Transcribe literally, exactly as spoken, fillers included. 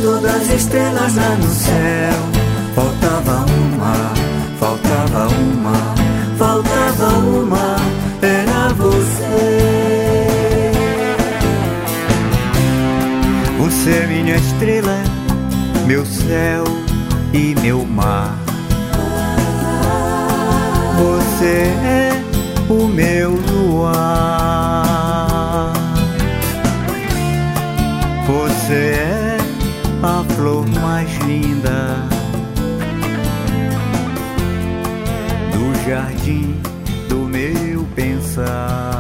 das estrelas lá no céu. Faltava uma, faltava uma, faltava uma, era você. Você é minha estrela, meu céu e meu mar. Você é o meu luar. Você é a flor mais linda do jardim do meu pensar.